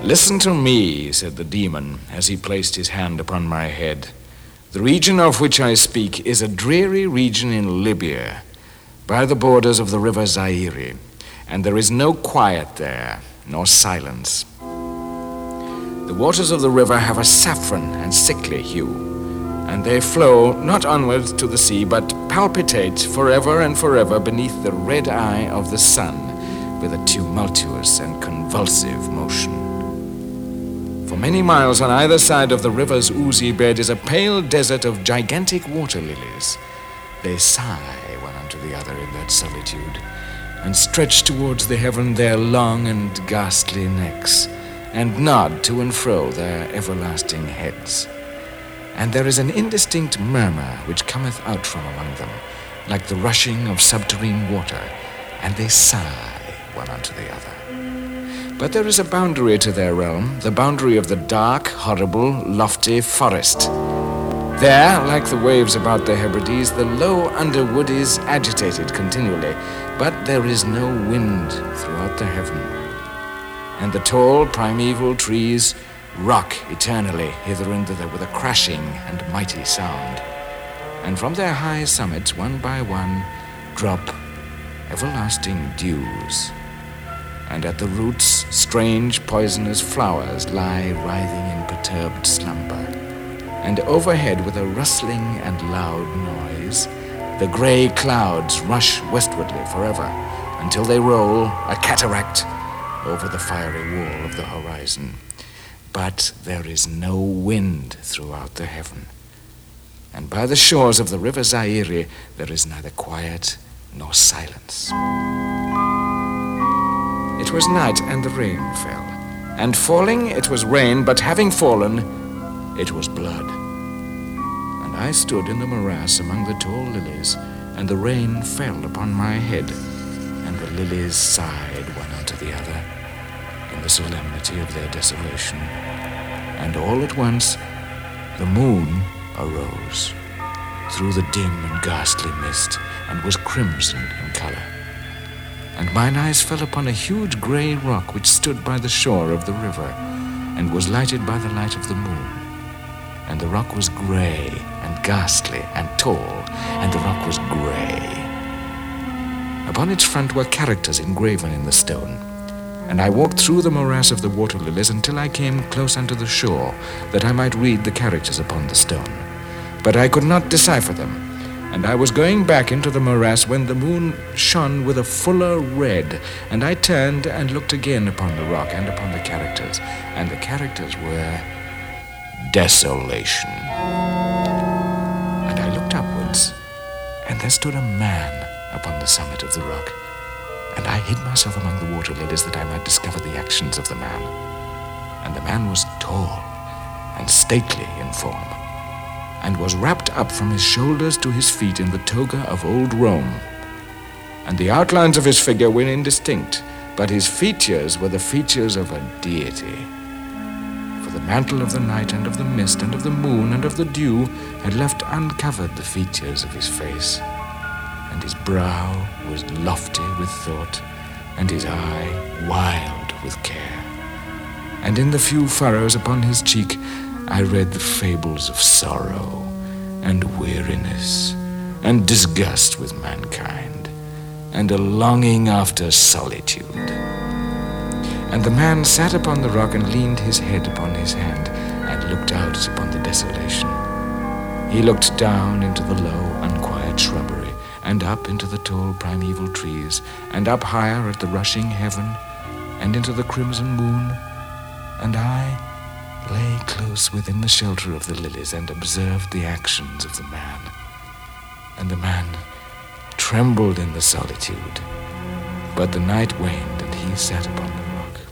"Listen to me," said the demon, as he placed his hand upon my head. "The region of which I speak is a dreary region in Libya, by the borders of the river Zaire, and there is no quiet there, nor silence. The waters of the river have a saffron and sickly hue, and they flow not onwards to the sea, but palpitate forever and forever beneath the red eye of the sun with a tumultuous and convulsive motion. For many miles on either side of the river's oozy bed is a pale desert of gigantic water lilies. They sigh one unto the other in that solitude, and stretch towards the heaven their long and ghastly necks, and nod to and fro their everlasting heads. And there is an indistinct murmur which cometh out from among them, like the rushing of subterrene water, and they sigh one unto the other. But there is a boundary to their realm, the boundary of the dark, horrible, lofty forest. There, like the waves about the Hebrides, the low underwood is agitated continually, but there is no wind throughout the heaven. And the tall, primeval trees rock eternally hither and thither with a crashing and mighty sound. And from their high summits, one by one, drop everlasting dews. And at the roots, strange poisonous flowers lie writhing in perturbed slumber. And overhead, with a rustling and loud noise, the grey clouds rush westwardly forever, until they roll, a cataract, over the fiery wall of the horizon. But there is no wind throughout the heaven. And by the shores of the river Zaire, there is neither quiet nor silence. It was night, and the rain fell. And falling, it was rain, but having fallen, it was blood. And I stood in the morass among the tall lilies, and the rain fell upon my head, and the lilies sighed one unto the other in the solemnity of their desolation. And all at once the moon arose through the dim and ghastly mist, and was crimson in color. And mine eyes fell upon a huge grey rock which stood by the shore of the river, and was lighted by the light of the moon. And the rock was grey and ghastly and tall, and the rock was grey. Upon its front were characters engraven in the stone. And I walked through the morass of the water lilies until I came close unto the shore, that I might read the characters upon the stone. But I could not decipher them. And I was going back into the morass when the moon shone with a fuller red, and I turned and looked again upon the rock and upon the characters, and the characters were desolation. And I looked upwards, and there stood a man upon the summit of the rock, and I hid myself among the water lilies that I might discover the actions of the man. And the man was tall and stately in form, and was wrapped up from his shoulders to his feet in the toga of old Rome. And the outlines of his figure were indistinct, but his features were the features of a deity. For the mantle of the night and of the mist and of the moon and of the dew had left uncovered the features of his face. And his brow was lofty with thought, and his eye wild with care. And in the few furrows upon his cheek I read the fables of sorrow and weariness and disgust with mankind and a longing after solitude. And the man sat upon the rock and leaned his head upon his hand and looked out upon the desolation. He looked down into the low, unquiet shrubbery and up into the tall primeval trees and up higher at the rushing heaven and into the crimson moon, and I lay close within the shelter of the lilies and observed the actions of the man. And the man trembled in the solitude, but the night waned and he sat upon the rock.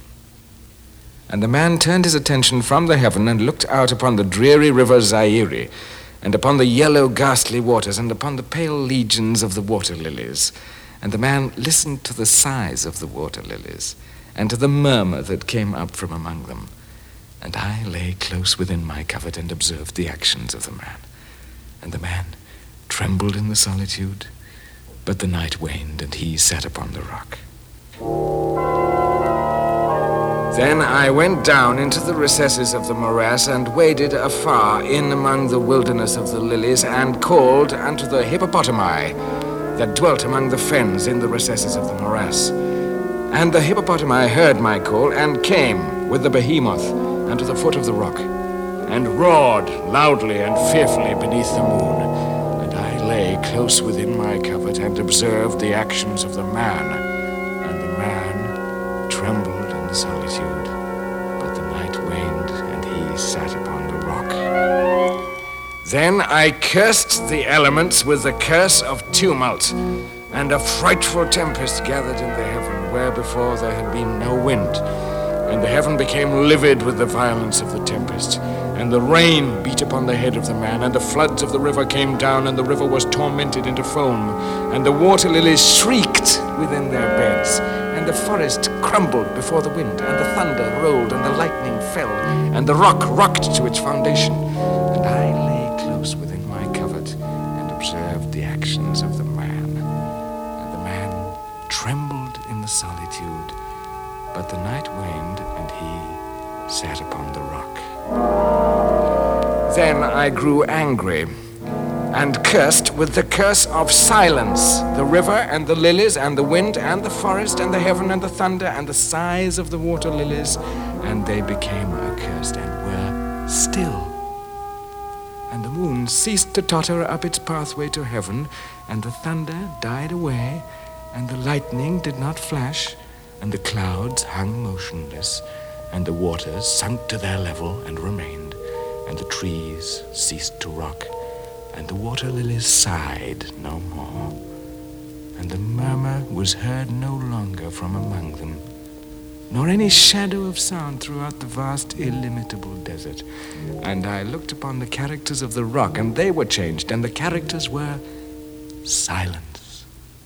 And the man turned his attention from the heaven and looked out upon the dreary river Zaire, and upon the yellow ghastly waters, and upon the pale legions of the water lilies. And the man listened to the sighs of the water lilies, and to the murmur that came up from among them. And I lay close within my covert and observed the actions of the man. And the man trembled in the solitude, but the night waned and he sat upon the rock. Then I went down into the recesses of the morass and waded afar in among the wilderness of the lilies and called unto the hippopotami that dwelt among the fens in the recesses of the morass. And the hippopotami heard my call and came with the behemoth unto the foot of the rock and roared loudly and fearfully beneath the moon. And I lay close within my covert and observed the actions of the man. And the man trembled in solitude, but the night waned and he sat upon the rock. Then I cursed the elements with the curse of tumult, and a frightful tempest gathered in the heaven where before there had been no wind. And the heaven became livid with the violence of the tempest, and the rain beat upon the head of the man, and the floods of the river came down, and the river was tormented into foam, and the water lilies shrieked within their beds, and the forest crumbled before the wind, and the thunder rolled, and the lightning fell, and the rock rocked to its foundation. And I lay close within my covert, and observed the actions of the man. And the man trembled in the solitude, but the night waned, and he sat upon the rock. Then I grew angry, and cursed with the curse of silence the river and the lilies and the wind and the forest and the heaven and the thunder and the sighs of the water lilies, and they became accursed and were still. And the moon ceased to totter up its pathway to heaven, and the thunder died away, and the lightning did not flash, and the clouds hung motionless, and the waters sunk to their level and remained, and the trees ceased to rock, and the water lilies sighed no more, and the murmur was heard no longer from among them, nor any shadow of sound throughout the vast illimitable desert. And I looked upon the characters of the rock, and they were changed, and the characters were silence.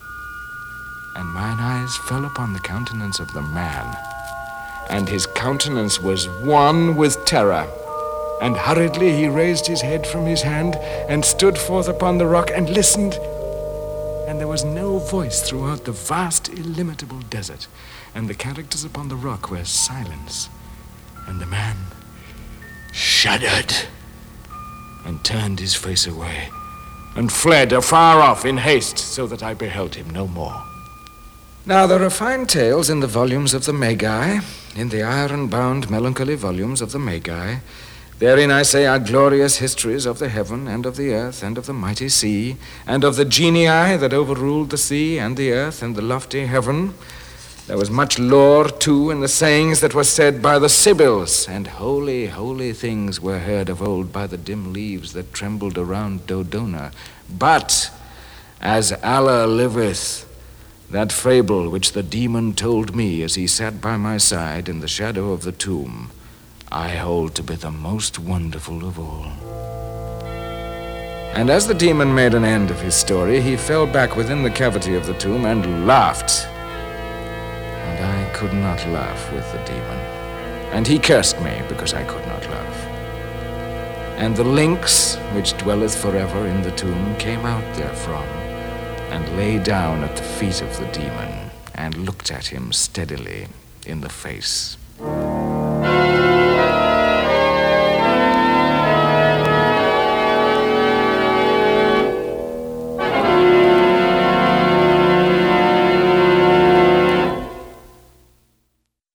And mine eyes fell upon the countenance of the man, and his countenance was one with terror. And hurriedly he raised his head from his hand and stood forth upon the rock and listened. And there was no voice throughout the vast illimitable desert, and the characters upon the rock were silence. And the man shuddered and turned his face away and fled afar off in haste, so that I beheld him no more. Now there are fine tales in the volumes of the Magi, in the iron-bound melancholy volumes of the Magi. Therein, I say, are glorious histories of the heaven and of the earth and of the mighty sea, and of the genii that overruled the sea and the earth and the lofty heaven. There was much lore, too, in the sayings that were said by the Sibyls, and holy, holy things were heard of old by the dim leaves that trembled around Dodona. But, as Allah liveth, that fable which the demon told me as he sat by my side in the shadow of the tomb, I hold to be the most wonderful of all. And as the demon made an end of his story, he fell back within the cavity of the tomb and laughed. And I could not laugh with the demon. And he cursed me because I could not laugh. And the lynx, which dwelleth forever in the tomb, came out therefrom, and lay down at the feet of the demon, and looked at him steadily in the face.